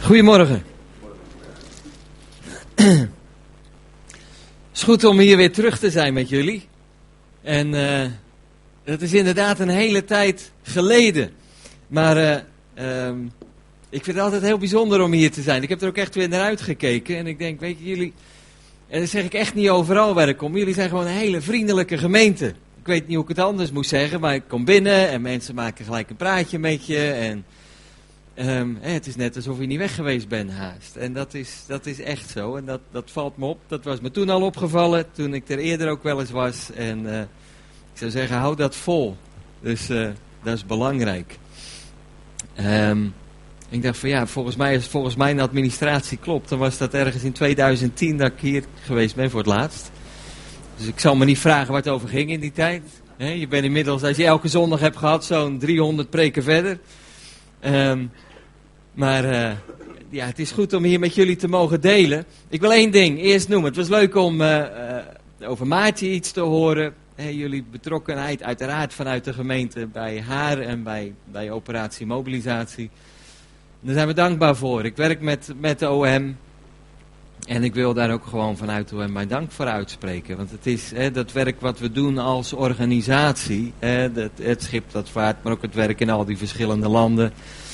Goedemorgen. Het is goed om hier weer terug te zijn met jullie. En dat is inderdaad een hele tijd geleden. Maar ik vind het altijd heel bijzonder om hier te zijn. Ik heb er ook echt weer naar uitgekeken. En ik denk, weet je, jullie... En dat zeg ik echt niet overal waar ik kom. Jullie zijn gewoon een hele vriendelijke gemeente. Ik weet niet hoe ik het anders moet zeggen, maar ik kom binnen en mensen maken gelijk een praatje met je. En het is net alsof je niet weg geweest bent haast. En dat is echt zo. En dat valt me op. Dat was me toen al opgevallen, toen ik er eerder ook wel eens was. En ik zou zeggen, hou dat vol. Dus dat is belangrijk. Ik dacht van ja, volgens mijn administratie klopt. Dan was dat ergens in 2010 dat ik hier geweest ben voor het laatst. Dus ik zal me niet vragen waar het over ging in die tijd. Je bent inmiddels, als je elke zondag hebt gehad, zo'n 300 preken verder. Maar het is goed om hier met jullie te mogen delen. Ik wil één ding eerst noemen. Het was leuk om over Maartje iets te horen. Jullie betrokkenheid uiteraard vanuit de gemeente bij haar en bij operatie mobilisatie. Daar zijn we dankbaar voor. Ik werk met de OM. En ik wil daar ook gewoon vanuit de OM mijn dank voor uitspreken. Want het is dat werk wat we doen als organisatie. Het schip dat vaart, maar ook het werk in al die verschillende landen.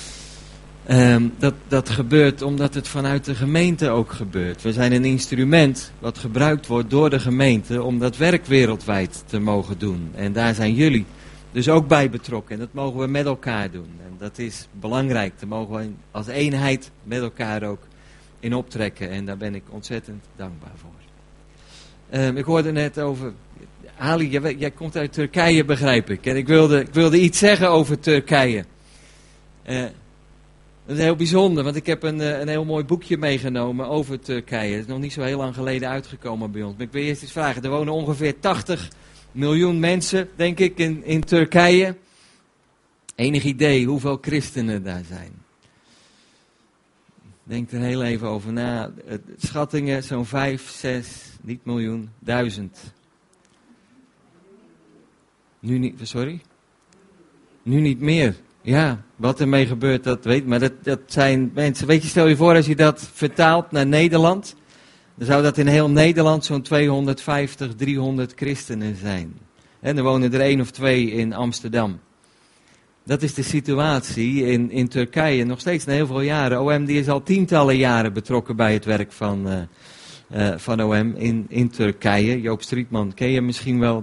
Dat gebeurt omdat het vanuit de gemeente ook gebeurt. We zijn een instrument wat gebruikt wordt door de gemeente om dat werk wereldwijd te mogen doen. En daar zijn jullie dus ook bij betrokken. En dat mogen we met elkaar doen. En dat is belangrijk. Daar mogen we als eenheid met elkaar ook in optrekken. En daar ben ik ontzettend dankbaar voor. Ik hoorde net over... Ali, jij komt uit Turkije, begrijp ik. En ik wilde iets zeggen over Turkije. Dat is heel bijzonder, want ik heb een heel mooi boekje meegenomen over Turkije. Het is nog niet zo heel lang geleden uitgekomen bij ons. Maar ik wil eerst eens vragen, er wonen ongeveer 80 miljoen mensen, denk ik, in Turkije. Enig idee hoeveel christenen daar zijn? Denk er heel even over na. Schattingen zo'n 5, 6, niet miljoen, 1000. Nu niet, sorry? Nu niet meer. Ja, wat ermee gebeurt, dat weet ik. Maar dat zijn mensen, weet je, stel je voor als je dat vertaalt naar Nederland. Dan zou dat in heel Nederland zo'n 250, 300 christenen zijn. En er wonen er 1 of 2 in Amsterdam. Dat is de situatie in Turkije, nog steeds na heel veel jaren. OM die is al tientallen jaren betrokken bij het werk van OM in Turkije. Joop Strietman ken je misschien wel,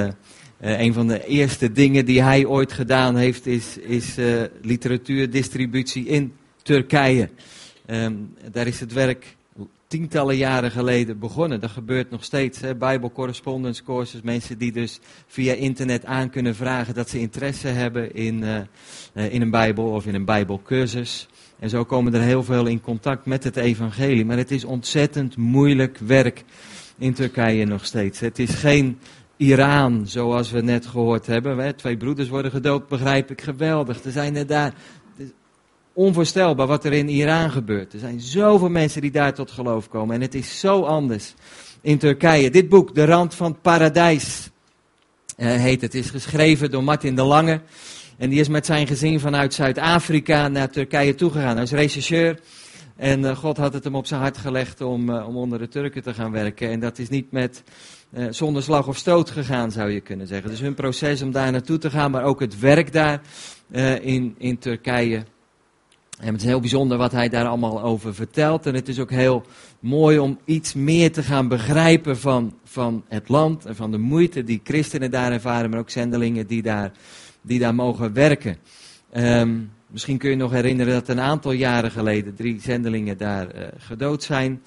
een van de eerste dingen die hij ooit gedaan heeft is literatuurdistributie in Turkije. Daar is het werk tientallen jaren geleden begonnen. Dat gebeurt nog steeds. Bible correspondence courses, mensen die dus via internet aan kunnen vragen dat ze interesse hebben in een Bijbel of in een Bijbelcursus. En zo komen er heel veel in contact met het evangelie. Maar het is ontzettend moeilijk werk in Turkije nog steeds. Het is geen Iran, zoals we net gehoord hebben. 2 broeders worden gedoopt, begrijp ik. Geweldig. Er zijn er daar... Onvoorstelbaar wat er in Iran gebeurt. Er zijn zoveel mensen die daar tot geloof komen. En het is zo anders in Turkije. Dit boek, De Rand van het Paradijs, heet het. Is geschreven door Martin de Lange. En die is met zijn gezin vanuit Zuid-Afrika naar Turkije toegegaan. Hij is rechercheur. En God had het hem op zijn hart gelegd om onder de Turken te gaan werken. En dat is niet zonder slag of stoot gegaan, zou je kunnen zeggen. Dus hun proces om daar naartoe te gaan, maar ook het werk daar in Turkije. En het is heel bijzonder wat hij daar allemaal over vertelt. En het is ook heel mooi om iets meer te gaan begrijpen van het land en van de moeite die christenen daar ervaren, maar ook zendelingen die daar mogen werken. Misschien kun je nog herinneren dat een aantal jaren geleden 3 zendelingen daar gedood zijn,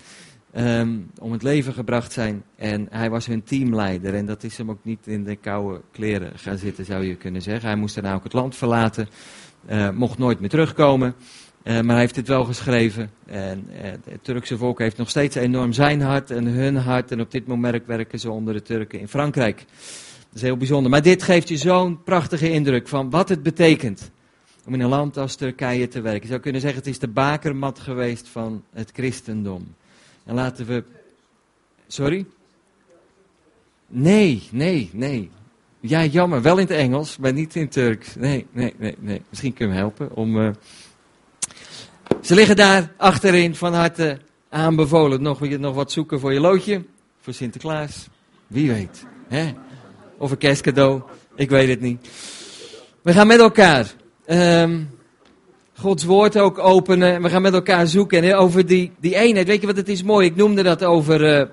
om het leven gebracht zijn. En hij was hun teamleider en dat is hem ook niet in de koude kleren gaan zitten, zou je kunnen zeggen. Hij moest daarna ook het land verlaten, mocht nooit meer terugkomen. Maar hij heeft het wel geschreven. En het Turkse volk heeft nog steeds enorm zijn hart en hun hart. En op dit moment werken ze onder de Turken in Frankrijk. Dat is heel bijzonder. Maar dit geeft je zo'n prachtige indruk van wat het betekent om in een land als Turkije te werken. Je zou kunnen zeggen, het is de bakermat geweest van het christendom. En laten we... Sorry? Nee. Ja, jammer. Wel in het Engels, maar niet in het Turks. Nee. Misschien kun je me helpen om... Ze liggen daar achterin, van harte aanbevolen. Nog wat zoeken voor je loodje, voor Sinterklaas. Wie weet. Hè? Of een kerstcadeau, ik weet het niet. We gaan met elkaar Gods woord ook openen. En we gaan met elkaar zoeken. En over die eenheid. Weet je wat, het is mooi. Ik noemde dat over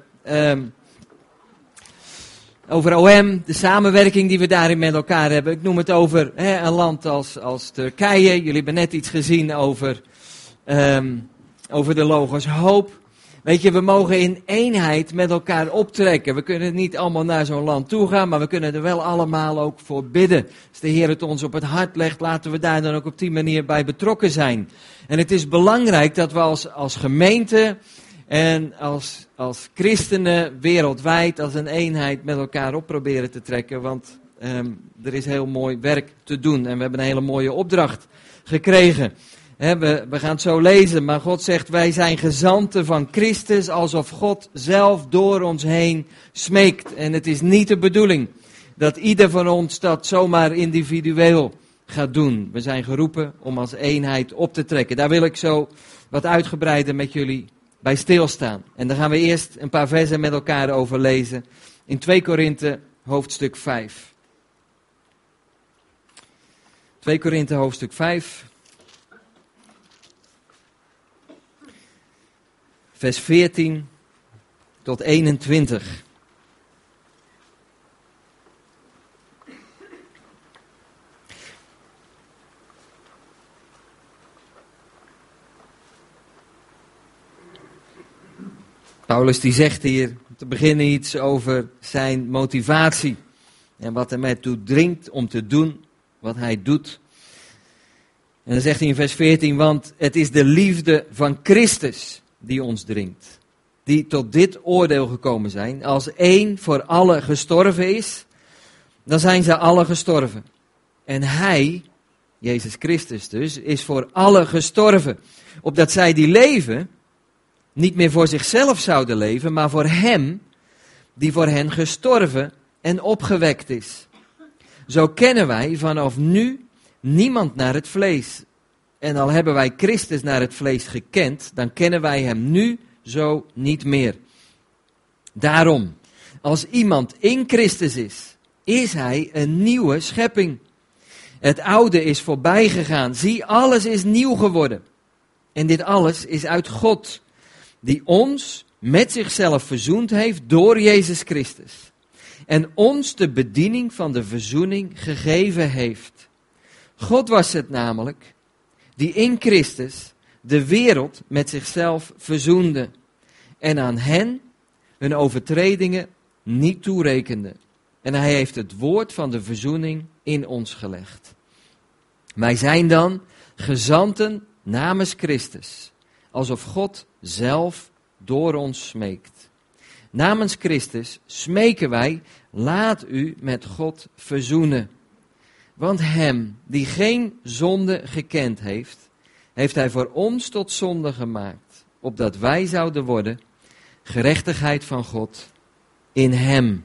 OM. De samenwerking die we daarin met elkaar hebben. Ik noem het over een land als Turkije. Jullie hebben net iets gezien over de logos hoop. Weet je, we mogen in eenheid met elkaar optrekken. We kunnen niet allemaal naar zo'n land toe gaan, maar we kunnen er wel allemaal ook voor bidden. Als de Heer het ons op het hart legt, laten we daar dan ook op die manier bij betrokken zijn. En het is belangrijk dat we als gemeente en als christenen wereldwijd als een eenheid met elkaar op proberen te trekken. Want er is heel mooi werk te doen en we hebben een hele mooie opdracht gekregen. We gaan het zo lezen, maar God zegt, wij zijn gezanten van Christus, alsof God zelf door ons heen smeekt. En het is niet de bedoeling dat ieder van ons dat zomaar individueel gaat doen. We zijn geroepen om als eenheid op te trekken. Daar wil ik zo wat uitgebreider met jullie bij stilstaan. En dan gaan we eerst een paar versen met elkaar over lezen in 2 Korinthe hoofdstuk 5. 2 Korinthe hoofdstuk 5. Vers 14 tot 21. Paulus die zegt hier te beginnen iets over zijn motivatie. En wat hem ertoe dringt om te doen wat hij doet. En dan zegt hij in vers 14, want het is de liefde van Christus die ons dringt. Die tot dit oordeel gekomen zijn. Als één voor allen gestorven is, dan zijn ze allen gestorven. En hij, Jezus Christus dus, is voor allen gestorven. Opdat zij die leven, niet meer voor zichzelf zouden leven, maar voor hem, die voor hen gestorven en opgewekt is. Zo kennen wij vanaf nu niemand naar het vlees. En al hebben wij Christus naar het vlees gekend, dan kennen wij hem nu zo niet meer. Daarom, als iemand in Christus is hij een nieuwe schepping. Het oude is voorbij gegaan. Zie, alles is nieuw geworden. En dit alles is uit God, die ons met zichzelf verzoend heeft door Jezus Christus. En ons de bediening van de verzoening gegeven heeft. God was het namelijk die in Christus de wereld met zichzelf verzoende. En aan hen hun overtredingen niet toerekende. En hij heeft het woord van de verzoening in ons gelegd. Wij zijn dan gezanten namens Christus. Alsof God zelf door ons smeekt. Namens Christus smeken wij, laat u met God verzoenen. Want hem die geen zonde gekend heeft, heeft hij voor ons tot zonde gemaakt. Opdat wij zouden worden gerechtigheid van God in hem.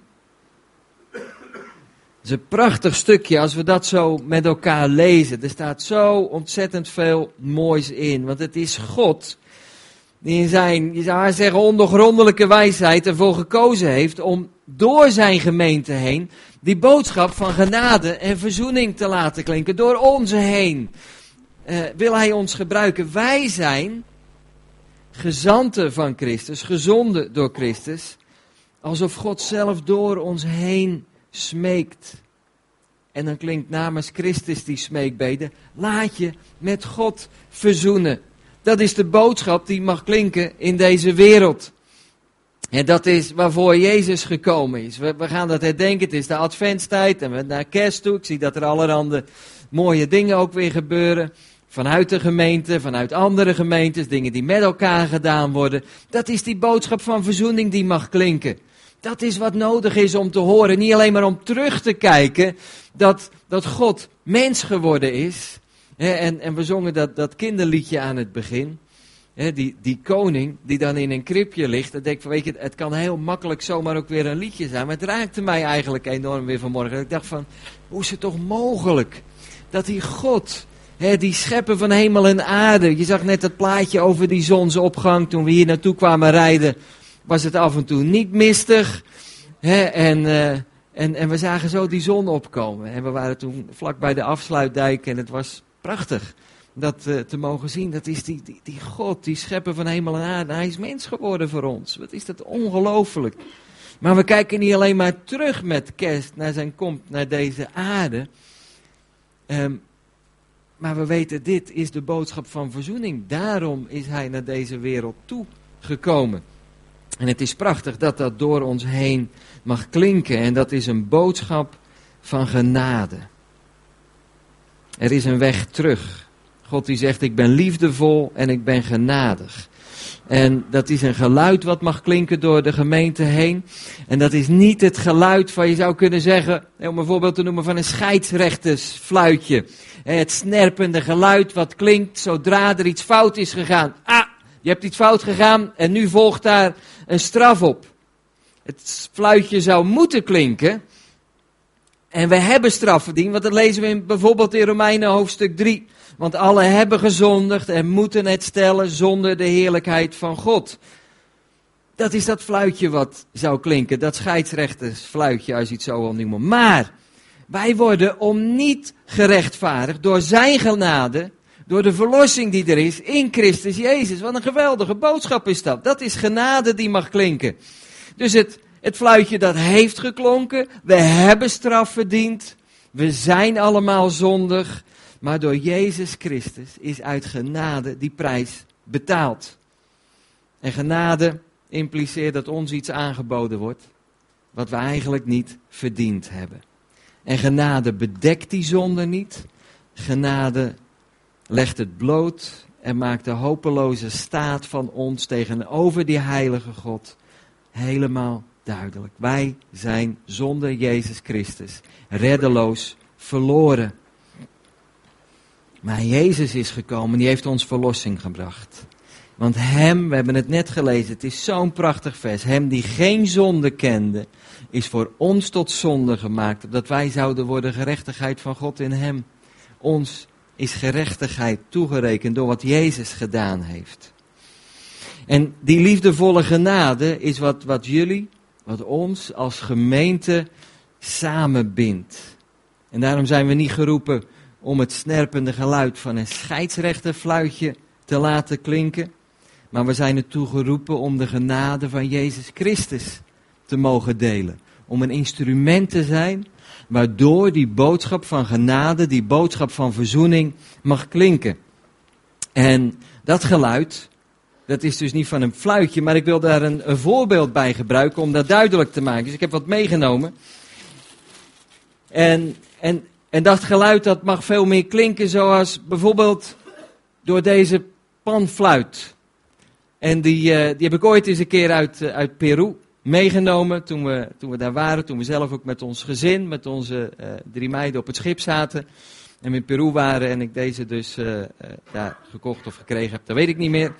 Het is een prachtig stukje als we dat zo met elkaar lezen. Er staat zo ontzettend veel moois in. Want het is God die in zijn, je zou haar zeggen, ondergrondelijke wijsheid ervoor gekozen heeft om door zijn gemeente heen die boodschap van genade en verzoening te laten klinken. Door ons heen wil hij ons gebruiken. Wij zijn gezanten van Christus, gezonden door Christus, alsof God zelf door ons heen smeekt. En dan klinkt namens Christus die smeekbede, laat je met God verzoenen. Dat is de boodschap die mag klinken in deze wereld. En dat is waarvoor Jezus gekomen is. We gaan dat herdenken, het is de adventstijd en we naar kerst toe. Ik zie dat er allerhande mooie dingen ook weer gebeuren. Vanuit de gemeente, vanuit andere gemeentes, dingen die met elkaar gedaan worden. Dat is die boodschap van verzoening die mag klinken. Dat is wat nodig is om te horen. Niet alleen maar om terug te kijken dat God mens geworden is. En we zongen dat kinderliedje aan het begin. Die koning die dan in een kribje ligt. Dan denk ik van, weet je, het kan heel makkelijk zomaar ook weer een liedje zijn. Maar het raakte mij eigenlijk enorm weer vanmorgen. Ik dacht van, hoe is het toch mogelijk dat die God Die schepper van hemel en aarde. Je zag net dat plaatje over die zonsopgang. Toen we hier naartoe kwamen rijden, was het af en toe niet mistig. En we zagen zo die zon opkomen. En we waren toen vlak bij de afsluitdijk en het was prachtig dat te mogen zien. Dat is die God, die schepper van hemel en aarde. Hij is mens geworden voor ons. Wat is dat ongelooflijk. Maar we kijken niet alleen maar terug met kerst naar zijn komst naar deze aarde. Maar we weten, dit is de boodschap van verzoening. Daarom is hij naar deze wereld toegekomen. En het is prachtig dat dat door ons heen mag klinken. En dat is een boodschap van genade. Er is een weg terug. God die zegt, ik ben liefdevol en ik ben genadig. En dat is een geluid wat mag klinken door de gemeente heen. En dat is niet het geluid van, je zou kunnen zeggen, om een voorbeeld te noemen, van een scheidsrechtersfluitje. Het snerpende geluid wat klinkt zodra er iets fout is gegaan. Je hebt iets fout gegaan en nu volgt daar een straf op. Het fluitje zou moeten klinken. En we hebben straf verdiend, want dat lezen we bijvoorbeeld in Romeinen hoofdstuk 3. Want alle hebben gezondigd en moeten het stellen zonder de heerlijkheid van God. Dat is dat fluitje wat zou klinken, dat scheidsrechtersfluitje als je het zo wil noemen. Maar wij worden om niet gerechtvaardigd door zijn genade, door de verlossing die er is in Christus Jezus. Wat een geweldige boodschap is dat. Dat is genade die mag klinken. Dus het fluitje dat heeft geklonken, we hebben straf verdiend, we zijn allemaal zondig. Maar door Jezus Christus is uit genade die prijs betaald. En genade impliceert dat ons iets aangeboden wordt wat we eigenlijk niet verdiend hebben. En genade bedekt die zonde niet. Genade legt het bloot en maakt de hopeloze staat van ons tegenover die heilige God helemaal duidelijk. Wij zijn zonder Jezus Christus reddeloos verloren. Maar Jezus is gekomen, die heeft ons verlossing gebracht. Want hem, we hebben het net gelezen, het is zo'n prachtig vers. Hem die geen zonde kende, is voor ons tot zonde gemaakt. Opdat wij zouden worden gerechtigheid van God in hem. Ons is gerechtigheid toegerekend door wat Jezus gedaan heeft. En die liefdevolle genade is wat jullie, wat ons als gemeente samenbindt. En daarom zijn we niet geroepen om het snerpende geluid van een scheidsrechterfluitje te laten klinken. Maar we zijn ertoe geroepen om de genade van Jezus Christus te mogen delen. Om een instrument te zijn waardoor die boodschap van genade, die boodschap van verzoening mag klinken. En dat geluid, dat is dus niet van een fluitje, maar ik wil daar een voorbeeld bij gebruiken om dat duidelijk te maken. Dus ik heb wat meegenomen. En dat geluid dat mag veel meer klinken zoals bijvoorbeeld door deze panfluit. En die heb ik ooit eens een keer uit Peru meegenomen toen we daar waren. Toen we zelf ook met ons gezin, met onze 3 meiden op het schip zaten. En we in Peru waren en ik deze dus daar gekocht of gekregen heb, dat weet ik niet meer.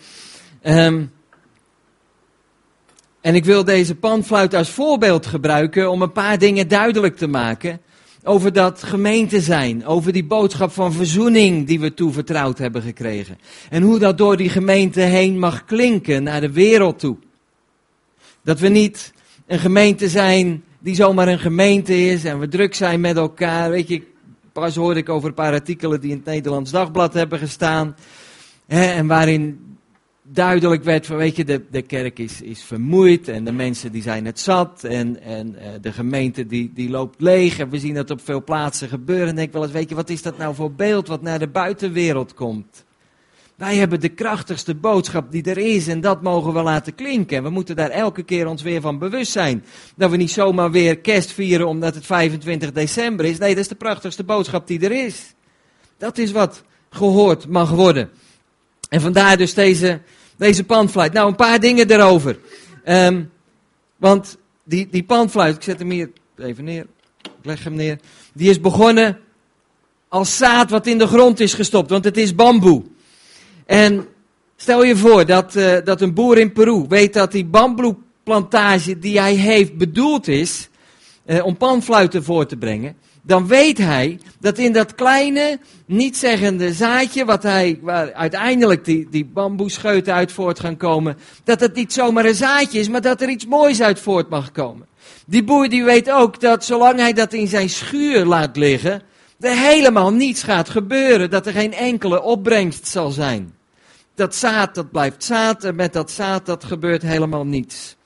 En ik wil deze panfluit als voorbeeld gebruiken om een paar dingen duidelijk te maken. Over dat gemeente zijn, over die boodschap van verzoening die we toevertrouwd hebben gekregen. En hoe dat door die gemeente heen mag klinken naar de wereld toe. Dat we niet een gemeente zijn die zomaar een gemeente is en we druk zijn met elkaar. Weet je, pas hoorde ik over een paar artikelen die in het Nederlands Dagblad hebben gestaan. En waarin duidelijk werd van, weet je, de kerk is vermoeid en de mensen die zijn het zat en de gemeente die loopt leeg en we zien dat op veel plaatsen gebeuren. En denk wel eens, weet je, wat is dat nou voor beeld wat naar de buitenwereld komt? Wij hebben de krachtigste boodschap die er is en dat mogen we laten klinken. En we moeten daar elke keer ons weer van bewust zijn. Dat we niet zomaar weer kerst vieren omdat het 25 december is. Nee, dat is de prachtigste boodschap die er is. Dat is wat gehoord mag worden. En vandaar dus deze panfluit. Nou, een paar dingen erover. Want die panfluit, ik zet hem hier even neer. Ik leg hem neer. Die is begonnen als zaad wat in de grond is gestopt. Want het is bamboe. En stel je voor dat een boer in Peru weet dat die bamboeplantage die hij heeft bedoeld is om panfluiten voor te brengen. dan weet hij dat in dat kleine, nietzeggende zaadje, waar uiteindelijk die bamboescheuten uit voort gaan komen, dat het niet zomaar een zaadje is, maar dat er iets moois uit voort mag komen. Die boer die weet ook dat zolang hij dat in zijn schuur laat liggen, er helemaal niets gaat gebeuren, dat er geen enkele opbrengst zal zijn. Dat zaad, dat blijft zaad en met dat zaad, dat gebeurt helemaal niets.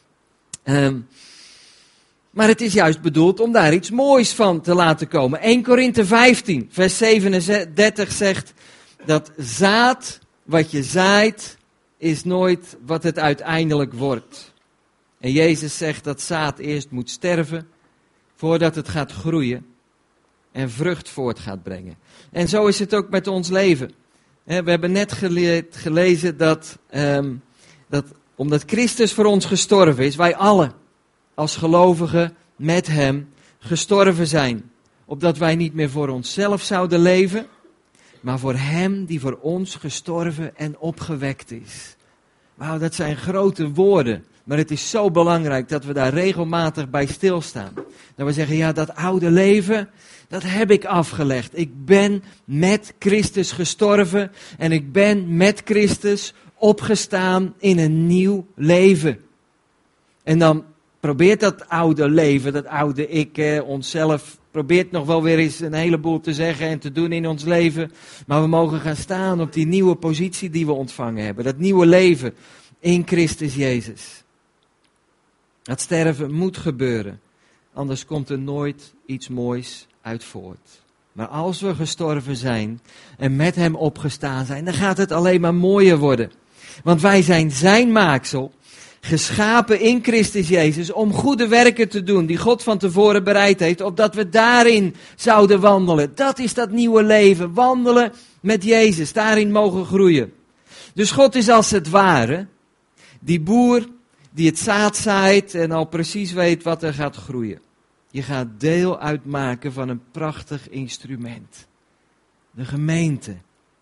Maar het is juist bedoeld om daar iets moois van te laten komen. 1 Korinthe 15, vers 37 zegt dat zaad wat je zaait, is nooit wat het uiteindelijk wordt. En Jezus zegt dat zaad eerst moet sterven, voordat het gaat groeien en vrucht voort gaat brengen. En zo is het ook met ons leven. We hebben net gelezen dat omdat Christus voor ons gestorven is, wij allen als gelovigen met hem gestorven zijn. Opdat wij niet meer voor onszelf zouden leven, maar voor hem die voor ons gestorven en opgewekt is. Wauw, dat zijn grote woorden. Maar het is zo belangrijk dat we daar regelmatig bij stilstaan. Dat we zeggen, ja, dat oude leven, dat heb ik afgelegd. Ik ben met Christus gestorven en ik ben met Christus opgestaan in een nieuw leven. En dan probeert dat oude leven, dat oude ik, onszelf, probeert nog wel weer eens een heleboel te zeggen en te doen in ons leven. Maar we mogen gaan staan op die nieuwe positie die we ontvangen hebben. Dat nieuwe leven in Christus Jezus. Dat sterven moet gebeuren, anders komt er nooit iets moois uit voort. Maar als we gestorven zijn en met hem opgestaan zijn, dan gaat het alleen maar mooier worden. Want wij zijn zijn maaksel, geschapen in Christus Jezus om goede werken te doen die God van tevoren bereid heeft, opdat we daarin zouden wandelen. Dat is dat nieuwe leven, wandelen met Jezus, daarin mogen groeien. Dus God is als het ware die boer die het zaad zaait en al precies weet wat er gaat groeien. Je gaat deel uitmaken van een prachtig instrument. De gemeente.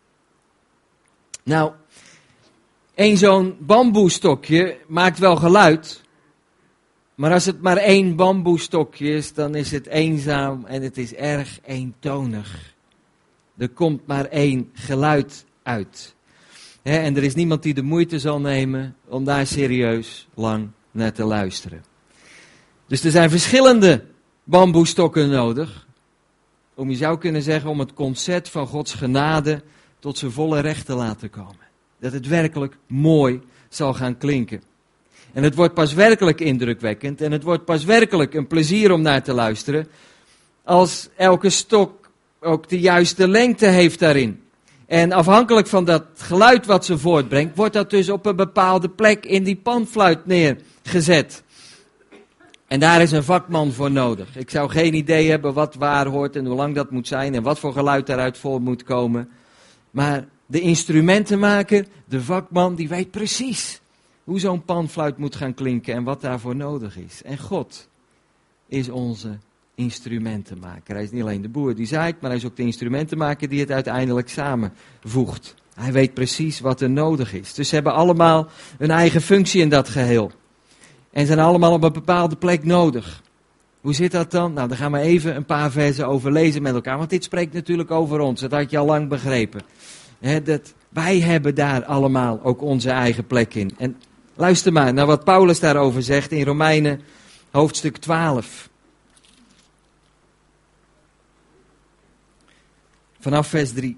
Nou, zo'n bamboestokje maakt wel geluid. Maar als het maar 1 bamboestokje is, dan is het eenzaam en het is erg eentonig. Er komt maar 1 geluid uit. En er is niemand die de moeite zal nemen om daar serieus lang naar te luisteren. Dus er zijn verschillende bamboestokken nodig. Je zou kunnen zeggen om het concert van Gods genade tot zijn volle recht te laten komen. Dat het werkelijk mooi zal gaan klinken. En het wordt pas werkelijk indrukwekkend en het wordt pas werkelijk een plezier om naar te luisteren als elke stok ook de juiste lengte heeft daarin. En afhankelijk van dat geluid wat ze voortbrengt, wordt dat dus op een bepaalde plek in die panfluit neergezet. En daar is een vakman voor nodig. Ik zou geen idee hebben wat waar hoort en hoe lang dat moet zijn en wat voor geluid daaruit voor moet komen. Maar de instrumentenmaker, de vakman, die weet precies hoe zo'n panfluit moet gaan klinken en wat daarvoor nodig is. En God is onze instrumentenmaker. Hij is niet alleen de boer die zaait, maar hij is ook de instrumentenmaker die het uiteindelijk samenvoegt. Hij weet precies wat er nodig is. Dus ze hebben allemaal hun eigen functie in dat geheel. En zijn allemaal op een bepaalde plek nodig. Hoe zit dat dan? Nou, daar gaan we even een paar versen over lezen met elkaar. Want dit spreekt natuurlijk over ons. Dat had je al lang begrepen. Wij hebben daar allemaal ook onze eigen plek in. En luister maar naar wat Paulus daarover zegt in Romeinen hoofdstuk 12. Vanaf vers 3.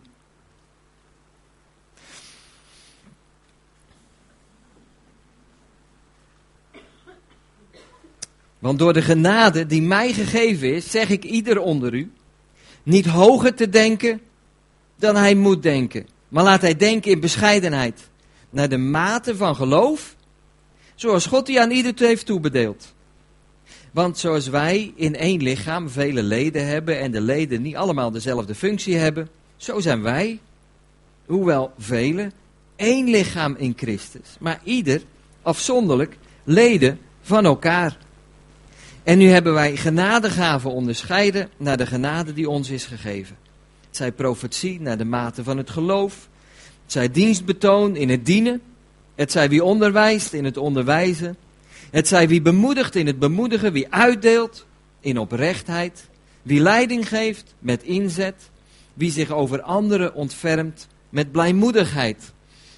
Want door de genade die mij gegeven is, zeg ik ieder onder u, niet hoger te denken dan hij moet denken. Maar laat hij denken in bescheidenheid, naar de mate van geloof, zoals God die aan ieder heeft toebedeeld. Want zoals wij in één lichaam vele leden hebben en de leden niet allemaal dezelfde functie hebben, zo zijn wij, hoewel velen, één lichaam in Christus. Maar ieder afzonderlijk leden van elkaar. En nu hebben wij genadegaven onderscheiden naar de genade die ons is gegeven. Het zij profetie naar de mate van het geloof. Het zij dienstbetoon in het dienen. Het zij wie onderwijst in het onderwijzen. Het zij wie bemoedigt in het bemoedigen. Wie uitdeelt in oprechtheid. Wie leiding geeft met inzet. Wie zich over anderen ontfermt met blijmoedigheid.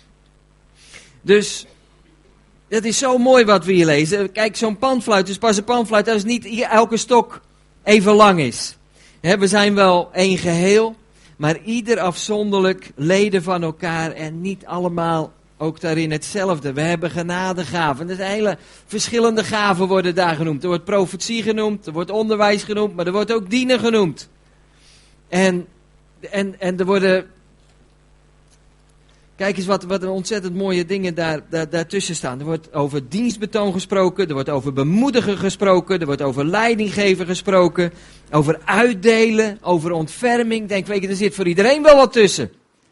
Dus, dat is zo mooi wat we hier lezen. Kijk, zo'n panfluit is pas een panfluit als niet elke stok even lang is. We zijn wel één geheel, maar ieder afzonderlijk leden van elkaar en niet allemaal ook daarin hetzelfde. We hebben genadegaven. Dus hele verschillende gaven worden daar genoemd. Er wordt profetie genoemd, er wordt onderwijs genoemd, maar er wordt ook dienen genoemd. En er worden... Kijk eens wat een ontzettend mooie dingen daartussen staan. Er wordt over dienstbetoon gesproken, er wordt over bemoedigen gesproken, er wordt over leidinggeven gesproken, over uitdelen, over ontferming. Denk, weet je, er zit voor iedereen wel wat tussen.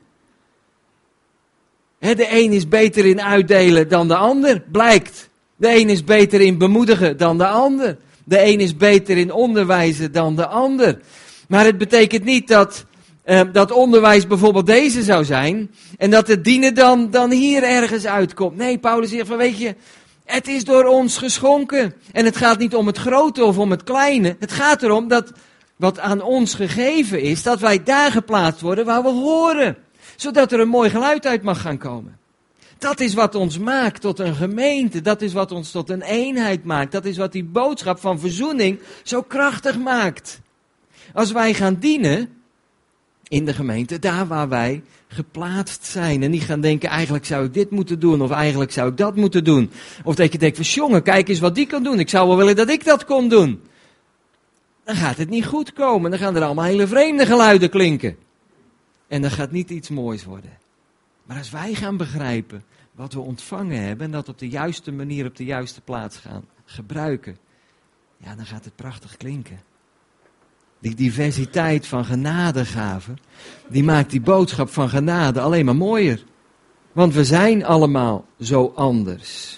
De een is beter in uitdelen dan de ander, blijkt. De een is beter in bemoedigen dan de ander. De een is beter in onderwijzen dan de ander. Maar het betekent niet dat onderwijs bijvoorbeeld deze zou zijn en dat het dienen dan hier ergens uitkomt. Nee, Paulus zegt van, weet je, het is door ons geschonken. En het gaat niet om het grote of om het kleine. Het gaat erom dat wat aan ons gegeven is, dat wij daar geplaatst worden waar we horen. Zodat er een mooi geluid uit mag gaan komen. Dat is wat ons maakt tot een gemeente. Dat is wat ons tot een eenheid maakt. Dat is wat die boodschap van verzoening zo krachtig maakt. Als wij gaan dienen in de gemeente, daar waar wij geplaatst zijn. En niet gaan denken, eigenlijk zou ik dit moeten doen, of eigenlijk zou ik dat moeten doen. Of dat je denkt, van jongen, kijk eens wat die kan doen. Ik zou wel willen dat ik dat kon doen. Dan gaat het niet goed komen. Dan gaan er allemaal hele vreemde geluiden klinken. En dan gaat niet iets moois worden. Maar als wij gaan begrijpen wat we ontvangen hebben en dat op de juiste manier, op de juiste plaats gaan gebruiken, ja, dan gaat het prachtig klinken. Die diversiteit van genadegaven, die maakt die boodschap van genade alleen maar mooier. Want we zijn allemaal zo anders.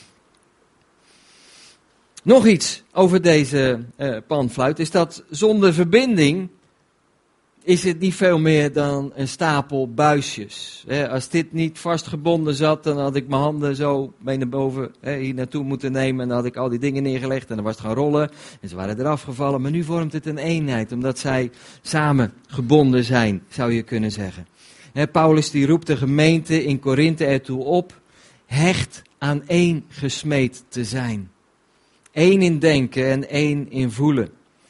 Nog iets over deze panfluit is dat zonder verbinding is het niet veel meer dan een stapel buisjes. Als dit niet vastgebonden zat, dan had ik mijn handen zo mee naar boven hier naartoe moeten nemen. En dan had ik al die dingen neergelegd en dan was het gaan rollen. En ze waren eraf gevallen. Maar nu vormt het een eenheid, omdat zij samen gebonden zijn, zou je kunnen zeggen. Paulus die roept de gemeente in Korinthe ertoe op hecht aan één gesmeed te zijn. Eén in denken en één in voelen.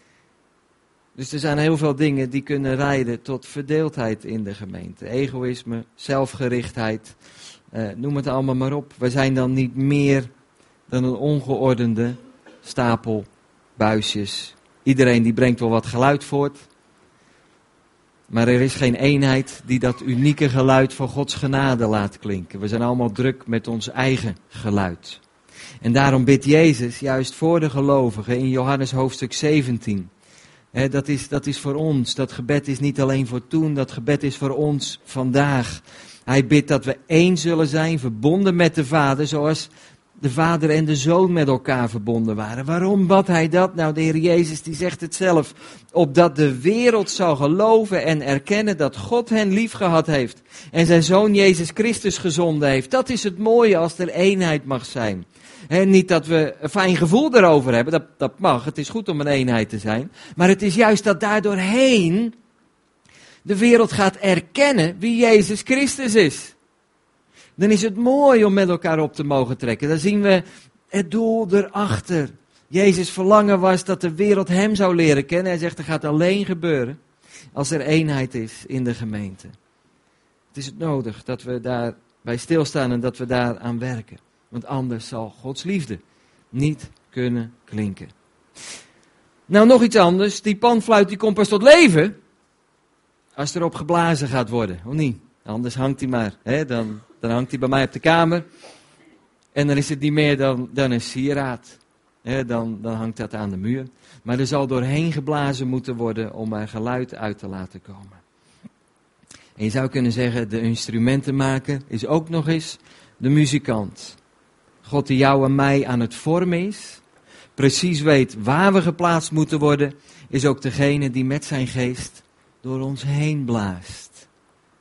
Dus er zijn heel veel dingen die kunnen leiden tot verdeeldheid in de gemeente. Egoïsme, zelfgerichtheid, noem het allemaal maar op. We zijn dan niet meer dan een ongeordende stapel buisjes. Iedereen die brengt wel wat geluid voort. Maar er is geen eenheid die dat unieke geluid van Gods genade laat klinken. We zijn allemaal druk met ons eigen geluid. En daarom bidt Jezus juist voor de gelovigen in Johannes hoofdstuk 17... Dat is voor ons. Dat gebed is niet alleen voor toen. Dat gebed is voor ons vandaag. Hij bidt dat we één zullen zijn, verbonden met de Vader, zoals de Vader en de Zoon met elkaar verbonden waren. Waarom bad hij dat? Nou, de Heer Jezus die zegt het zelf. Opdat de wereld zou geloven en erkennen dat God hen lief gehad heeft. En zijn Zoon Jezus Christus gezonden heeft. Dat is het mooie als er eenheid mag zijn. Niet dat we een fijn gevoel erover hebben, dat mag, het is goed om een eenheid te zijn. Maar het is juist dat daardoorheen de wereld gaat erkennen wie Jezus Christus is. Dan is het mooi om met elkaar op te mogen trekken. Dan zien we het doel erachter. Jezus' verlangen was dat de wereld hem zou leren kennen. Hij zegt, er gaat alleen gebeuren als er eenheid is in de gemeente. Het is het nodig dat we daarbij stilstaan en dat we daaraan werken. Want anders zal Gods liefde niet kunnen klinken. Nou, nog iets anders. Die panfluit die komt pas tot leven als erop geblazen gaat worden. Of niet? Anders hangt hij maar. Dan hangt hij bij mij op de kamer. En dan is het niet meer dan een sieraad. Dan hangt dat aan de muur. Maar er zal doorheen geblazen moeten worden om er geluid uit te laten komen. En je zou kunnen zeggen, de instrumentenmaker is ook nog eens de muzikant. God die jou en mij aan het vormen is, precies weet waar we geplaatst moeten worden, is ook degene die met zijn geest door ons heen blaast.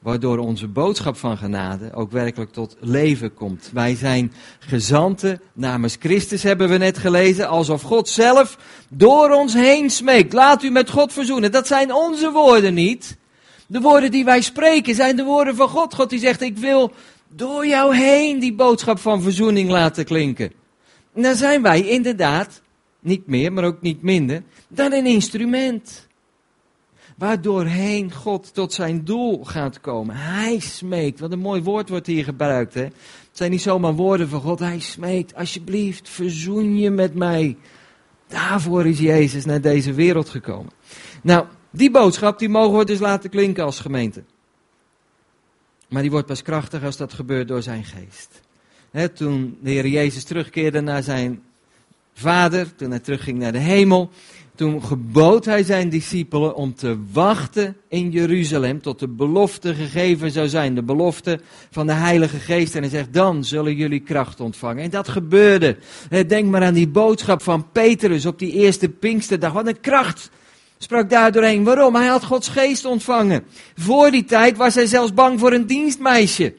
waardoor onze boodschap van genade ook werkelijk tot leven komt. Wij zijn gezanten namens Christus, hebben we net gelezen, alsof God zelf door ons heen smeekt. Laat u met God verzoenen. Dat zijn onze woorden niet. De woorden die wij spreken zijn de woorden van God. God die zegt, ik wil door jou heen die boodschap van verzoening laten klinken. En dan zijn wij inderdaad, niet meer, maar ook niet minder, dan een instrument. Waardoorheen God tot zijn doel gaat komen. Hij smeekt. Wat een mooi woord wordt hier gebruikt. Hè? Het zijn niet zomaar woorden van God. Hij smeekt. Alsjeblieft, verzoen je met mij. Daarvoor is Jezus naar deze wereld gekomen. Nou, die boodschap die mogen we dus laten klinken als gemeente. Maar die wordt pas krachtig als dat gebeurt door zijn geest. Toen de Heer Jezus terugkeerde naar zijn Vader, toen hij terugging naar de hemel, toen gebood hij zijn discipelen om te wachten in Jeruzalem tot de belofte gegeven zou zijn. De belofte van de Heilige Geest. En hij zegt, dan zullen jullie kracht ontvangen. En dat gebeurde. Denk maar aan die boodschap van Petrus op die eerste Pinksterdag. Wat een kracht sprak daar doorheen. Waarom? Hij had Gods Geest ontvangen. Voor die tijd was hij zelfs bang voor een dienstmeisje.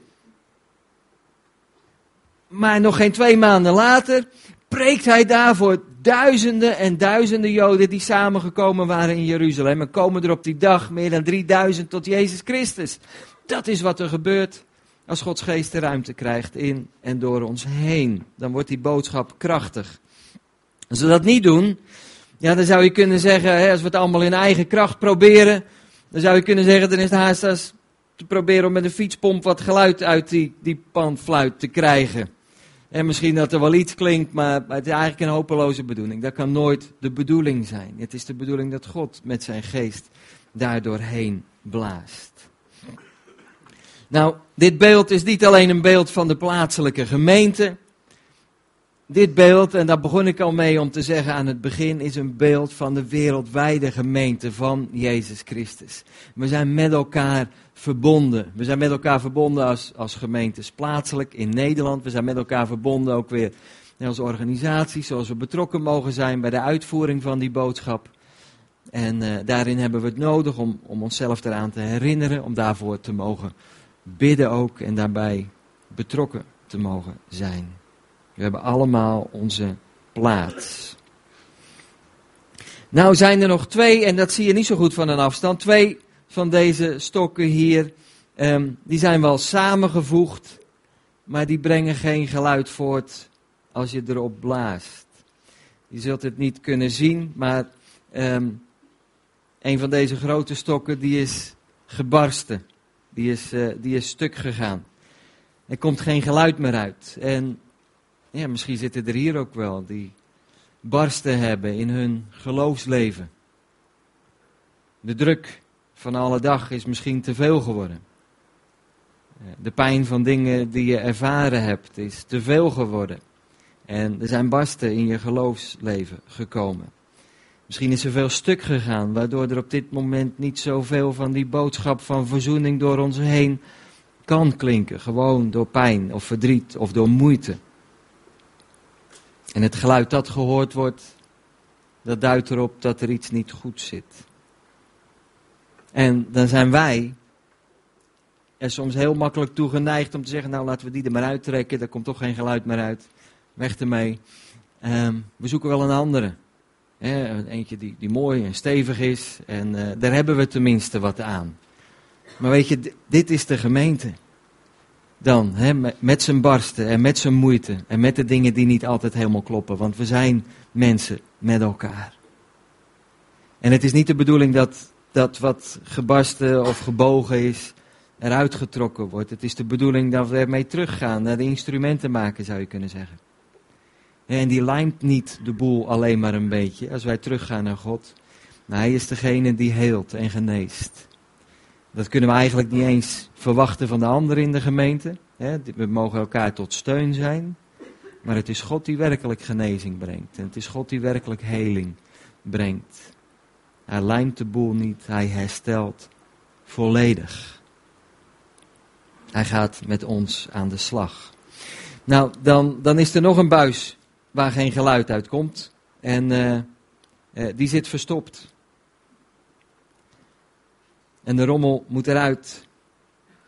Maar nog geen 2 maanden later preekt hij daarvoor duizenden en duizenden Joden die samengekomen waren in Jeruzalem. En komen er op die dag meer dan 3000 tot Jezus Christus. Dat is wat er gebeurt als Gods Geest de ruimte krijgt in en door ons heen. Dan wordt die boodschap krachtig. Als we dat niet doen, ja, dan zou je kunnen zeggen, als we het allemaal in eigen kracht proberen, dan zou je kunnen zeggen, dan is het haast als te proberen om met een fietspomp wat geluid uit die panfluit te krijgen. En misschien dat er wel iets klinkt, maar het is eigenlijk een hopeloze bedoeling. Dat kan nooit de bedoeling zijn. Het is de bedoeling dat God met zijn geest daardoorheen blaast. Nou, dit beeld is niet alleen een beeld van de plaatselijke gemeente. Dit beeld, en daar begon ik al mee om te zeggen aan het begin, is een beeld van de wereldwijde gemeente van Jezus Christus. We zijn met elkaar verbonden. We zijn met elkaar verbonden als gemeentes plaatselijk in Nederland. We zijn met elkaar verbonden ook weer als organisaties, zoals we betrokken mogen zijn bij de uitvoering van die boodschap. En daarin hebben we het nodig om onszelf eraan te herinneren, om daarvoor te mogen bidden ook en daarbij betrokken te mogen zijn. We hebben allemaal onze plaats. Nou zijn er nog 2, en dat zie je niet zo goed van een afstand, 2 van deze stokken hier, die zijn wel samengevoegd, maar die brengen geen geluid voort als je erop blaast. Je zult het niet kunnen zien, maar een van deze grote stokken die is gebarsten, die is stuk gegaan. Er komt geen geluid meer uit. En ja, misschien zitten er hier ook wel die barsten hebben in hun geloofsleven. De druk van alle dag is misschien te veel geworden. De pijn van dingen die je ervaren hebt is te veel geworden. En er zijn barsten in je geloofsleven gekomen. Misschien is er veel stuk gegaan, waardoor er op dit moment niet zoveel van die boodschap van verzoening door ons heen kan klinken. Gewoon door pijn of verdriet of door moeite. En het geluid dat gehoord wordt, dat duidt erop dat er iets niet goed zit. En dan zijn wij er soms heel makkelijk toe geneigd om te zeggen, nou laten we die er maar uittrekken, daar komt toch geen geluid meer uit. Weg ermee. We zoeken wel een andere. Eentje die mooi en stevig is en daar hebben we tenminste wat aan. Maar weet je, dit is de gemeente. Dan, met zijn barsten en met zijn moeite en met de dingen die niet altijd helemaal kloppen. Want we zijn mensen met elkaar. En het is niet de bedoeling dat wat gebarsten of gebogen is eruit getrokken wordt. Het is de bedoeling dat we ermee teruggaan naar de instrumenten maken, zou je kunnen zeggen. En die lijmt niet de boel alleen maar een beetje als wij teruggaan naar God. Maar hij is degene die heelt en geneest. Dat kunnen we eigenlijk niet eens verwachten van de anderen in de gemeente. We mogen elkaar tot steun zijn. Maar het is God die werkelijk genezing brengt. En het is God die werkelijk heling brengt. Hij lijmt de boel niet, hij herstelt volledig. Hij gaat met ons aan de slag. Nou, dan is er nog een buis waar geen geluid uit komt. En die zit verstopt. En de rommel moet eruit.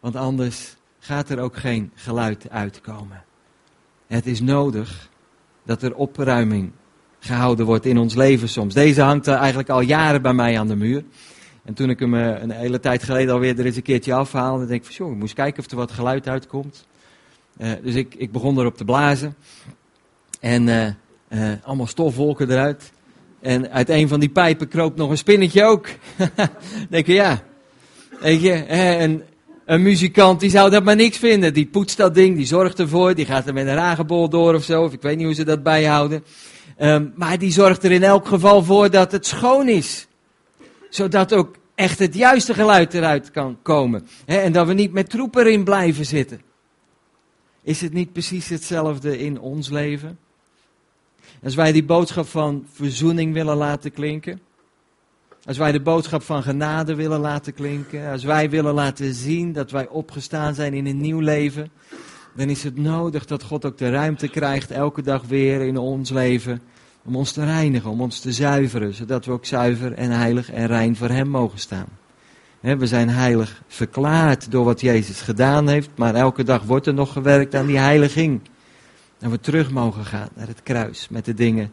Want anders gaat er ook geen geluid uitkomen. Het is nodig dat er opruiming gehouden wordt in ons leven soms. Deze hangt er eigenlijk al jaren bij mij aan de muur. En toen ik hem een hele tijd geleden alweer er eens een keertje afhaalde, denk ik van, ik moest kijken of er wat geluid uitkomt. Dus ik begon erop te blazen. En allemaal stofwolken eruit. En uit een van die pijpen kroop nog een spinnetje ook. Denk je, ja. Weet je, en een muzikant die zou dat maar niks vinden. Die poetst dat ding, die zorgt ervoor, die gaat er met een ragebol door of zo. Of ik weet niet hoe ze dat bijhouden. Maar die zorgt er in elk geval voor dat het schoon is. Zodat ook echt het juiste geluid eruit kan komen. En dat we niet met troep erin blijven zitten. Is het niet precies hetzelfde in ons leven? Als wij die boodschap van verzoening willen laten klinken. Als wij de boodschap van genade willen laten klinken. Als wij willen laten zien dat wij opgestaan zijn in een nieuw leven. Dan is het nodig dat God ook de ruimte krijgt elke dag weer in ons leven. Om ons te reinigen, om ons te zuiveren. Zodat we ook zuiver en heilig en rein voor Hem mogen staan. We zijn heilig verklaard door wat Jezus gedaan heeft. Maar elke dag wordt er nog gewerkt aan die heiliging. En we terug mogen gaan naar het kruis met de dingen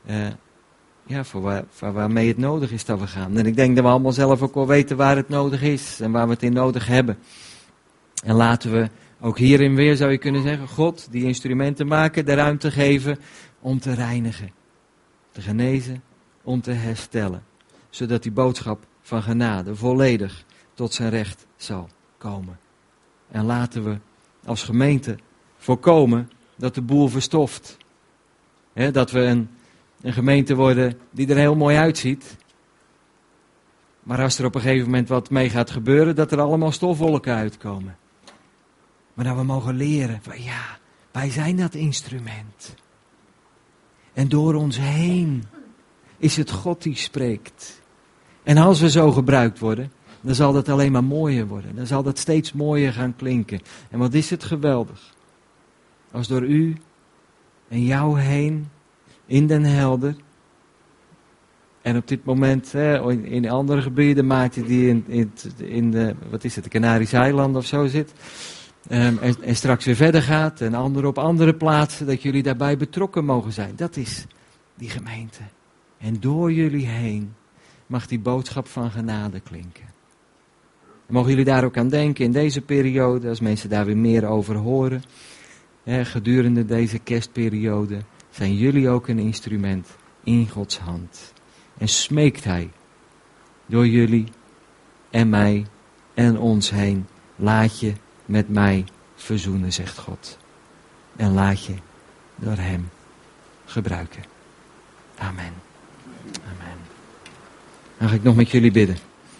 voor waarmee het nodig is dat we gaan. En ik denk dat we allemaal zelf ook wel weten waar het nodig is en waar we het in nodig hebben. En laten we ook hierin weer, zou je kunnen zeggen, God die instrumenten maken, de ruimte geven om te reinigen, te genezen, om te herstellen. Zodat die boodschap van genade volledig tot zijn recht zal komen. En laten we als gemeente voorkomen dat de boel verstoft. Dat we een gemeente worden die er heel mooi uitziet. Maar als er op een gegeven moment wat mee gaat gebeuren, dat er allemaal stofwolken uitkomen. Maar dat we mogen leren van wij zijn dat instrument. En door ons heen is het God die spreekt. En als we zo gebruikt worden, dan zal dat alleen maar mooier worden. Dan zal dat steeds mooier gaan klinken. En wat is het geweldig. Als door u en jou heen, in Den Helder, en op dit moment in andere gebieden, Maarten die in de, de Canarische eilanden of zo zit, en straks weer verder gaat, en anderen op andere plaatsen, dat jullie daarbij betrokken mogen zijn. Dat is die gemeente. En door jullie heen mag die boodschap van genade klinken. En mogen jullie daar ook aan denken in deze periode, als mensen daar weer meer over horen. Gedurende deze kerstperiode zijn jullie ook een instrument in Gods hand. En smeekt Hij door jullie en mij en ons heen. Laat je met mij verzoenen, zegt God. En laat je door Hem gebruiken. Amen. Amen. Dan ga ik nog met jullie bidden.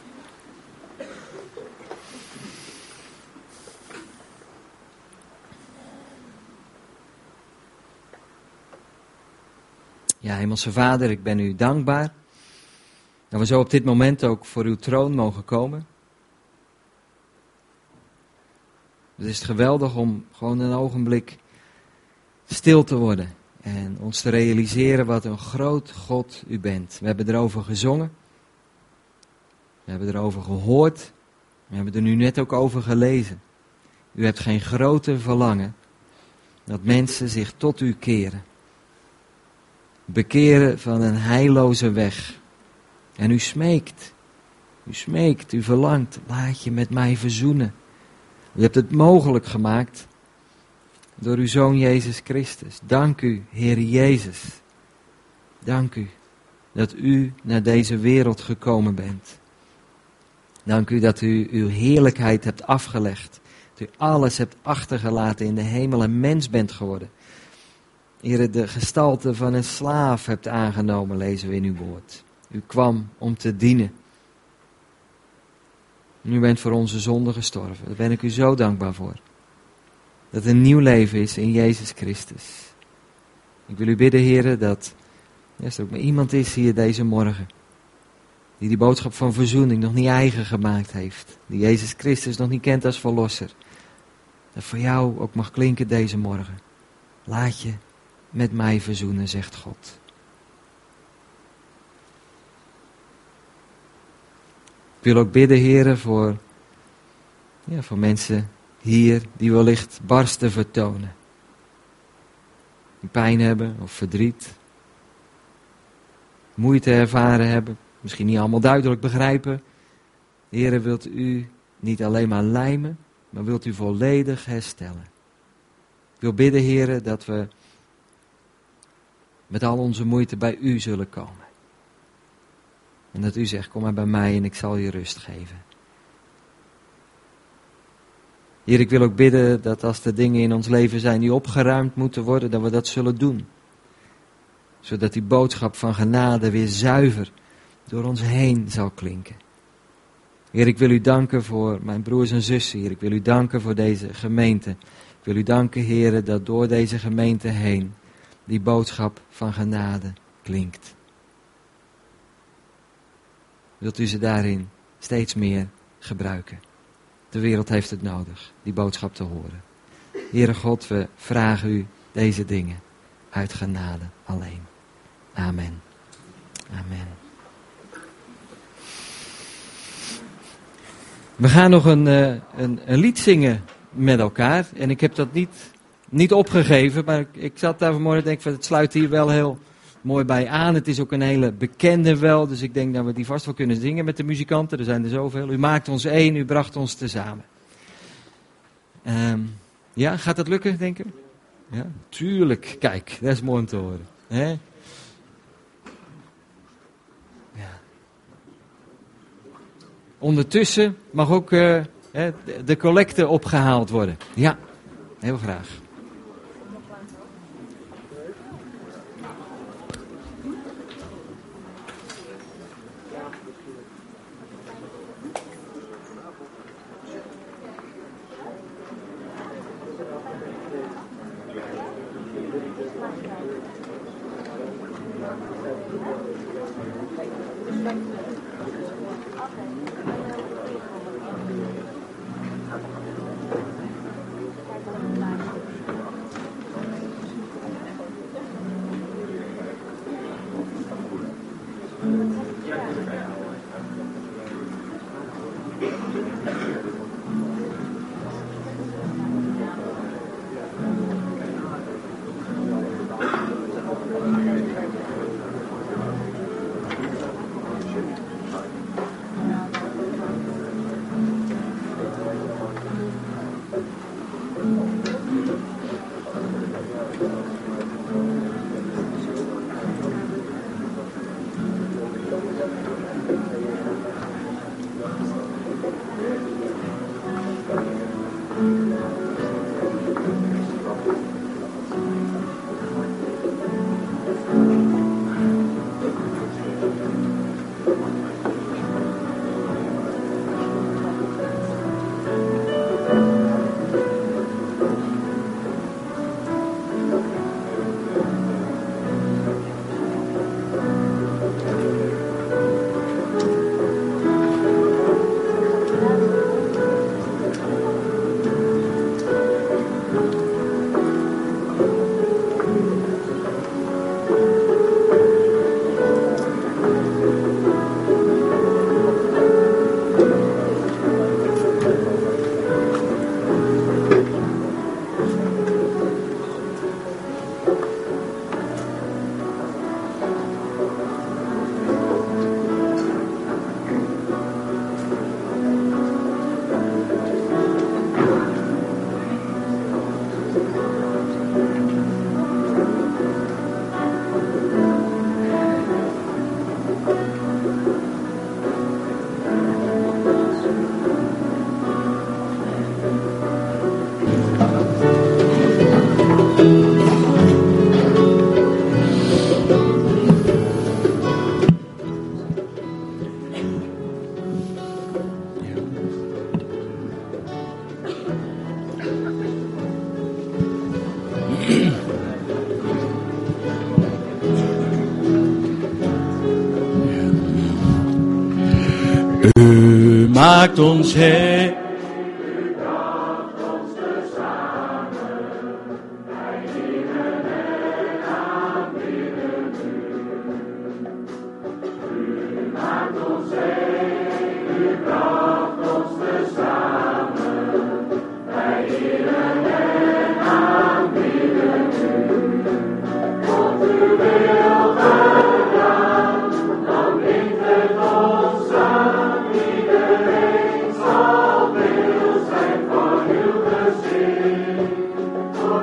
Ja, Hemelse Vader, ik ben u dankbaar dat we zo op dit moment ook voor uw troon mogen komen. Het is geweldig om gewoon een ogenblik stil te worden en ons te realiseren wat een groot God u bent. We hebben erover gezongen, we hebben erover gehoord, we hebben er nu net ook over gelezen. U hebt geen groter verlangen dat mensen zich tot u keren. Bekeren van een heilloze weg. En u smeekt, u verlangt, laat je met mij verzoenen. U hebt het mogelijk gemaakt door uw Zoon Jezus Christus. Dank u, Heer Jezus. Dank u dat u naar deze wereld gekomen bent. Dank u dat u uw heerlijkheid hebt afgelegd. Dat u alles hebt achtergelaten in de hemel en mens bent geworden. Heer, de gestalte van een slaaf hebt aangenomen, lezen we in uw woord. U kwam om te dienen. U bent voor onze zonde gestorven. Daar ben ik u zo dankbaar voor. Dat er een nieuw leven is in Jezus Christus. Ik wil u bidden, Heer, dat als er ook maar iemand is hier deze morgen, die boodschap van verzoening nog niet eigen gemaakt heeft. Die Jezus Christus nog niet kent als verlosser. Dat voor jou ook mag klinken deze morgen. Laat je met mij verzoenen, zegt God. Ik wil ook bidden, Heere, voor Ja, voor mensen hier die wellicht barsten vertonen. Die pijn hebben of verdriet. Moeite ervaren hebben. Misschien niet allemaal duidelijk begrijpen. Heere, wilt u niet alleen maar lijmen, maar wilt u volledig herstellen. Ik wil bidden, Heere, dat we met al onze moeite bij u zullen komen. En dat u zegt, kom maar bij mij en ik zal je rust geven. Heer, ik wil ook bidden dat als er dingen in ons leven zijn die opgeruimd moeten worden, dat we dat zullen doen. Zodat die boodschap van genade weer zuiver door ons heen zal klinken. Heer, ik wil u danken voor mijn broers en zussen hier. Ik wil u danken voor deze gemeente. Ik wil u danken, Heer, dat door deze gemeente heen die boodschap van genade klinkt. Wilt u ze daarin steeds meer gebruiken? De wereld heeft het nodig, die boodschap te horen. Heere God, we vragen u deze dingen uit genade alleen. Amen. Amen. We gaan nog een lied zingen met elkaar. En ik heb dat niet opgegeven, maar ik zat daar vanmorgen en denk van het sluit hier wel heel mooi bij aan. Het is ook een hele bekende wel, dus ik denk dat we die vast wel kunnen zingen met de muzikanten. Er zijn er zoveel. U maakt ons één, u bracht ons tezamen. Ja, gaat dat lukken, denk ik? Ja, tuurlijk. Kijk, dat is mooi om te horen. Hè? Ja. Ondertussen mag ook de collecte opgehaald worden. Ja, heel graag. Maakt ons heen. U bracht ons tezamen.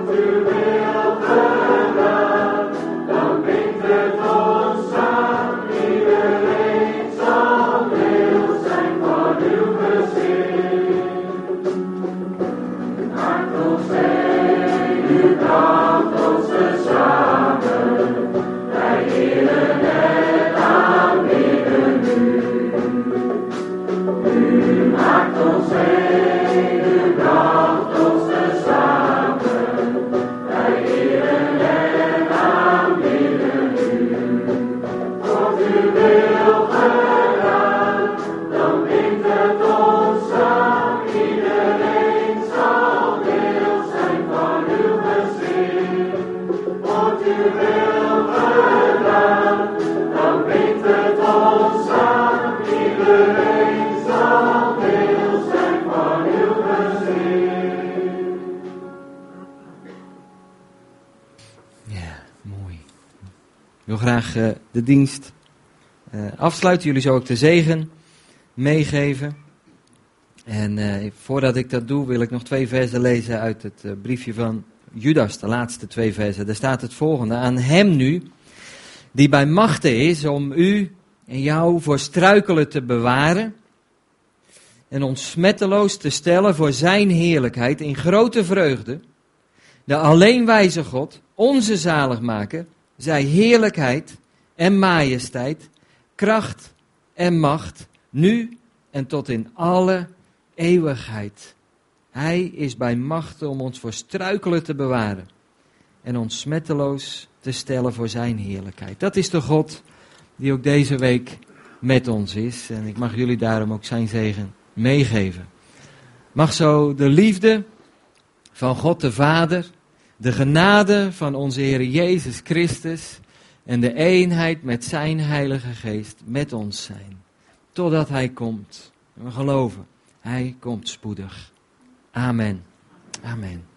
Ik wil graag de dienst afsluiten. Jullie zou ik de zegen meegeven. En voordat ik dat doe, wil ik nog 2 versen lezen uit het briefje van Judas, de laatste 2 versen. Daar staat het volgende: aan hem nu, die bij machte is om u en jou voor struikelen te bewaren en ons smetteloos te stellen voor zijn heerlijkheid in grote vreugde, de alleenwijze God, onze zaligmaker, zij heerlijkheid en majesteit, kracht en macht, nu en tot in alle eeuwigheid. Hij is bij machte om ons voor struikelen te bewaren en ons smetteloos te stellen voor zijn heerlijkheid. Dat is de God die ook deze week met ons is. En ik mag jullie daarom ook zijn zegen meegeven. Mag zo de liefde van God de Vader, de genade van onze Heer Jezus Christus en de eenheid met zijn Heilige Geest met ons zijn. Totdat Hij komt. We geloven, Hij komt spoedig. Amen. Amen.